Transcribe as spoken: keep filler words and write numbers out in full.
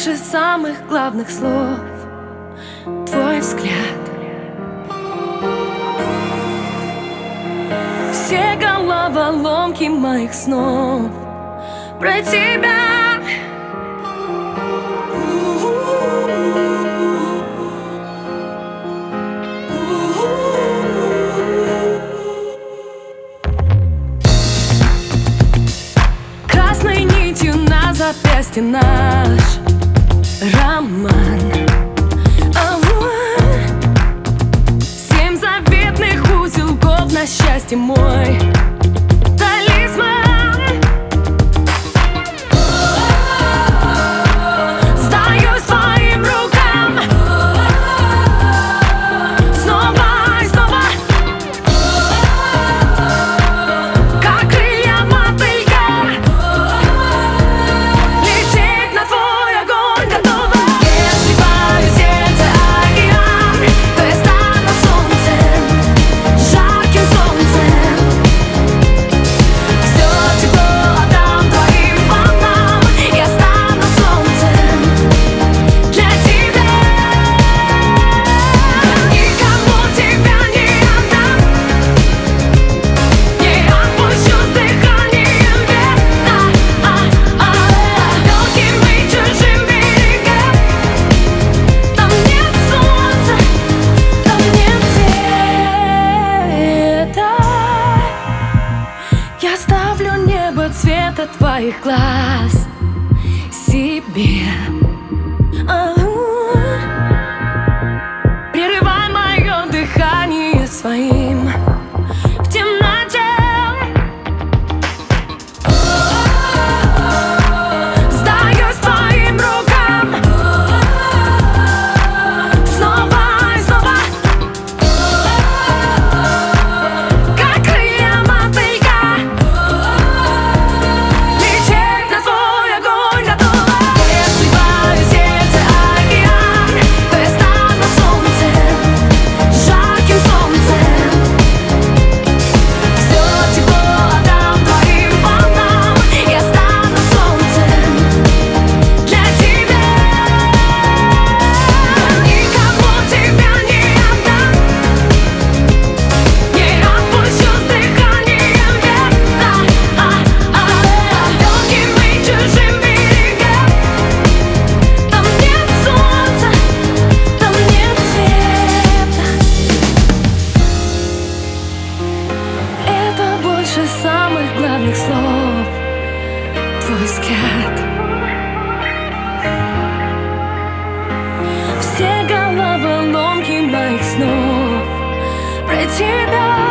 больше самых главных слов. Твой взгляд. Все головоломки моих снов про тебя. Красной нитью на запястье наш роман. Семь заветных узелков на счастье мой талисман. Сдаюсь твоим рукам снова и снова, как крылья мотылька, лететь на твой огонь готова. Если твое сердце океан, то я стану солнцем, жарким солнцем. Все тепло отдам твоим волнам, я стану солнцем для тебя. Никому тебя не отдам, не отпущу с дыханием ветра. Далеким и чужим берегам, там нет солнца, там нет света. Я ставлю небо цвета твоих глаз себе. Ау. Прерывай мое дыхание своим в темноте. Сдаюсь твоим рукам снова и снова, как крылья мотылька, лететь на твой огонь готова. Если твое сердце океан, то я стану солнцем, жарким солнцем. Все тепло отдам твоим волнам, я стану солнцем для тебя. Никому тебя не отдам, не отпущу с дыханием ветра. Далеким и чужим берегам, там нет солнца, там нет света. Это больше самых главных слов. Твой взгляд. Все головоломки моих снов про тебя.